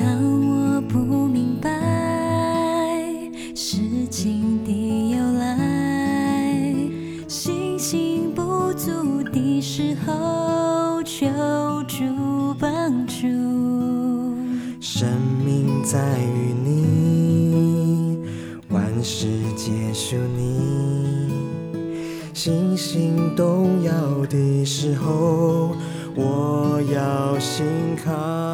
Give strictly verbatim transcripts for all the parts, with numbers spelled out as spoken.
当我不明白事情的由来，信心不足的时候，求助帮助。 生命在于你，万事皆属你。信心动摇的时候，我要信靠。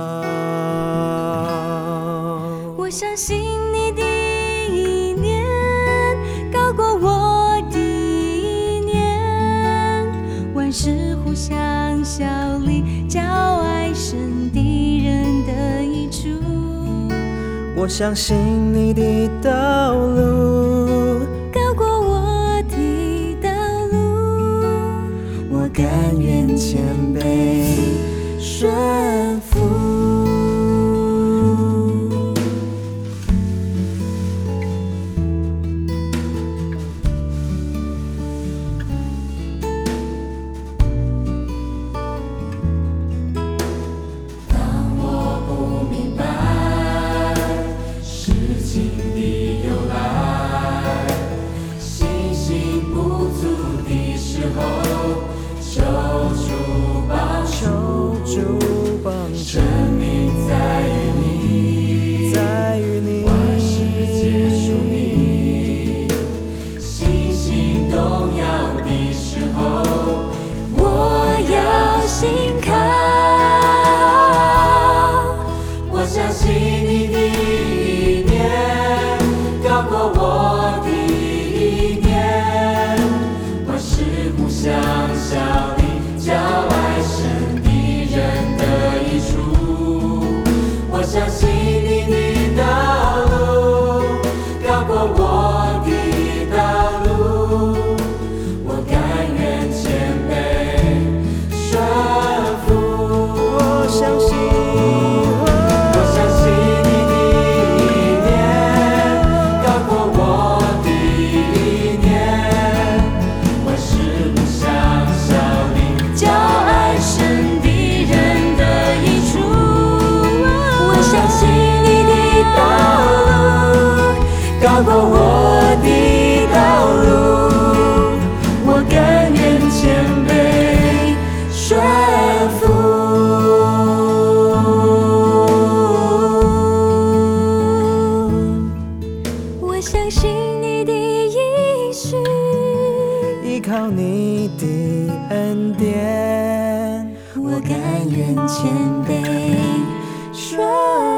我相信你的意念高过我的意念，万事互相效力，叫爱神的人得益处。 我相信你的道路高过我的道路， 我甘愿谦卑顺服。 生命在于你， 在于你， 万事皆属你。信心动摇的时候， 我要信靠。 我相信你的意念高过我的意念，万事互相效力，叫爱神的人得益处。我相信你的道路高过我的道路，我甘愿谦卑顺服。 我相信， 我相信你的意念高过我的意念，万事互相效力， 叫爱神的人得益处。我相信你的道路高过我的道路，我甘愿谦卑顺服。我相信你的应许， 依靠你的恩典， 我甘愿谦卑顺